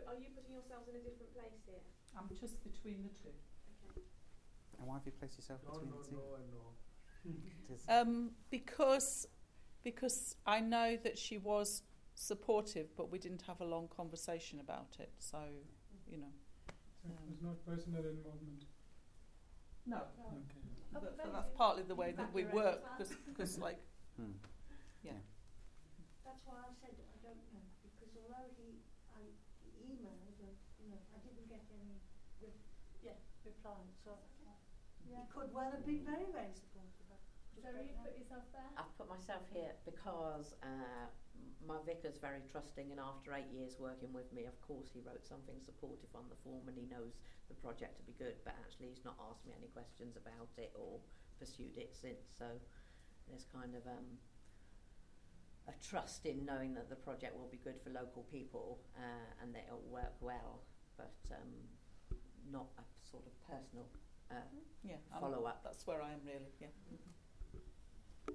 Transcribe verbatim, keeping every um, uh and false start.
are you putting yourselves in a different place here? I'm just between the two. Okay. And why have you placed yourself No, between no, the two? no, and no. It is- Um, because because I know that she was supportive, but we didn't have a long conversation about it. So, you know. So it was not personal involvement. No. Okay. But, but that's partly the way that we work, because like, Hmm. yeah. That's why I said I don't know, because although he, I he emailed and, you know, I didn't get any re- yeah, reply, so Yeah. he could well have been very, very supportive. I just So don't you know. put yourself there? I've put myself here because uh, my vicar's very trusting, and after eight years working with me, of course he wrote something supportive on the form, and he knows the project to be good, but actually he's not asked me any questions about it or pursued it since, so there's kind of um, a trust in knowing that the project will be good for local people uh, and that it'll work well, but um, not a sort of personal uh, Yeah, I'm- follow-up. That's where I am really, yeah.